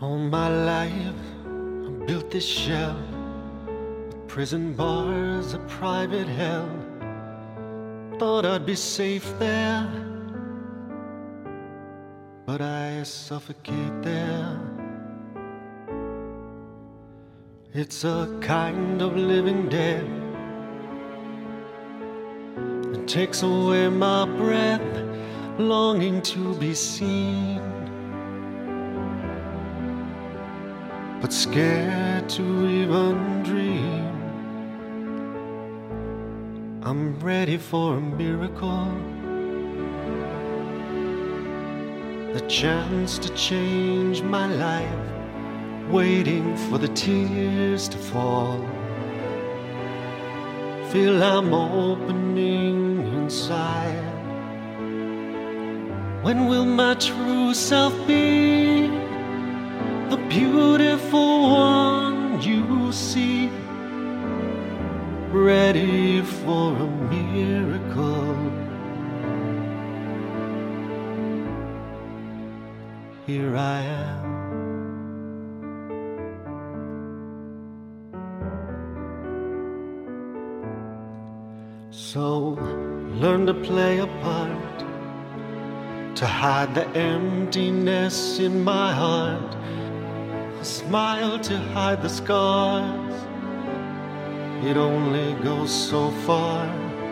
All my life I built this shell with prison bars, a private hell. Thought I'd be safe there, but I suffocate there. It's a kind of living dead. It takes away my breath, longing to be seen, but scared to even dream. I'm ready for a miracle, the chance to change my life, waiting for the tears to fall. Feel I'm opening inside. When will my true self be the beautiful one you see? Ready for a miracle. Here I am. So learn to play a part, to hide the emptiness in my heart, a smile to hide the scars. It only goes so far,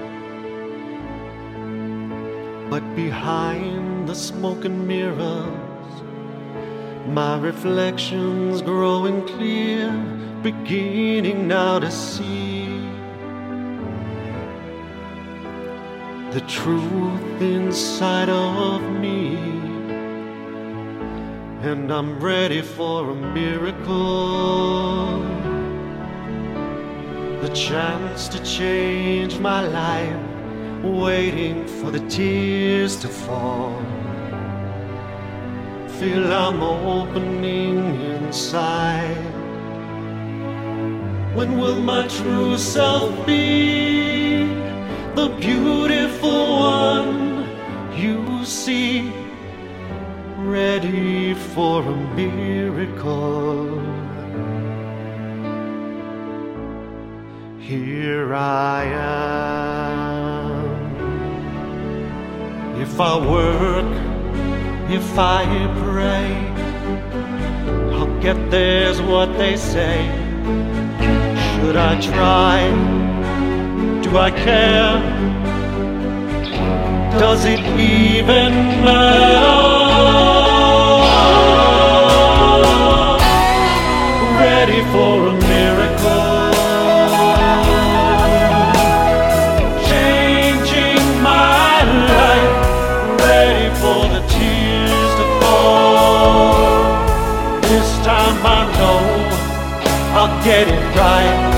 but behind the smoke and mirrors, my reflection's growing clear, beginning now to see the truth inside of me. And I'm ready for a miracle, the chance to change my life, waiting for the tears to fall. Feel I'm opening inside. When will my true self be the beautiful one you see? Ready for a miracle. Here I am. If I work, if I pray, I'll get there's what they say. Should I try? Do I care? Does it even matter? Ready for a miracle, changing my life, ready for the tears to fall. This time I know I'll get it right.